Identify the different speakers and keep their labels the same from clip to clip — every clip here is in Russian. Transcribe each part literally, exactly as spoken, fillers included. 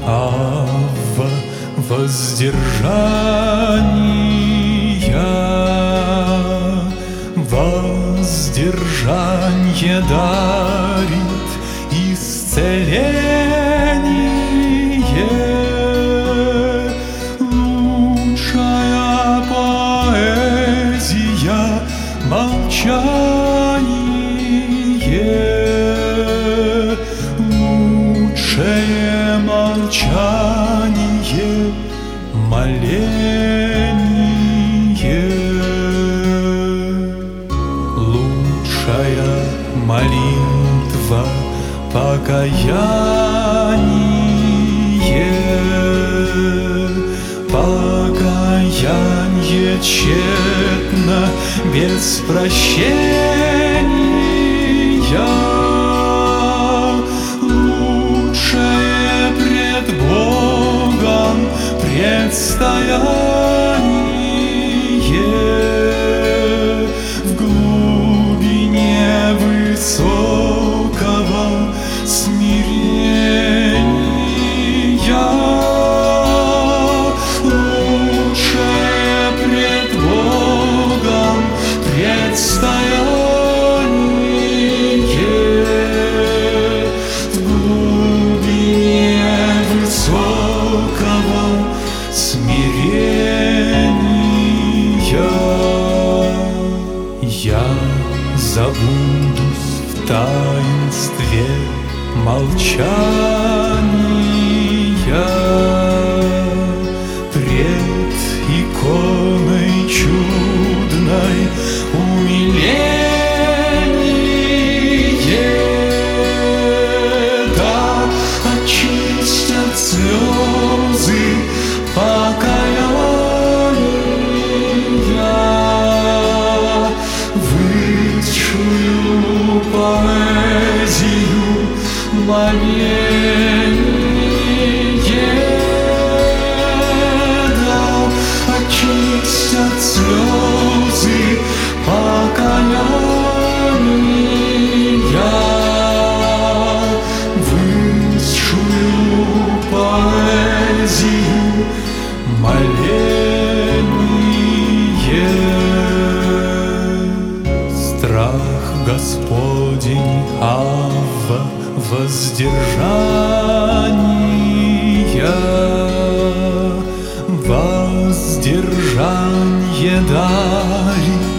Speaker 1: Авва воздержания, воздержанье дарит исцеление. Лучшая поэзия — молчание, лучшее молчание — моление. Лучшая молитва — покаяние, покаяние тщетно без прощения. Лучшее пред Богом предстояние в глубине высокого смирения. Лучшее пред Богом предстояние в глубине высокого смирения. Я забудусь в таинстве молчания пред иконой чудной умиление. Да очистят слезы покаяния высшую поэзию моления. Да очистят слезы покаяния высшую поэзию моления. Страх Господень, Авва воздержания, воздержанье дарит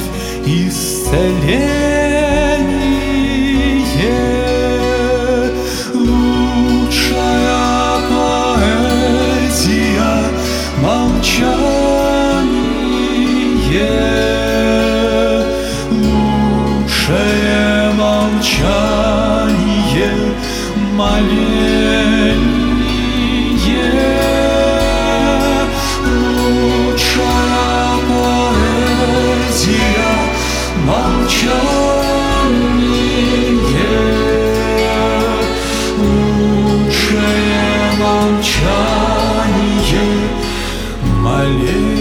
Speaker 1: исцеление. Лучшая поэзия — молчание, лучшее молчание — моление. Лучшая поэзия — молчание, лучшее молчание — моление.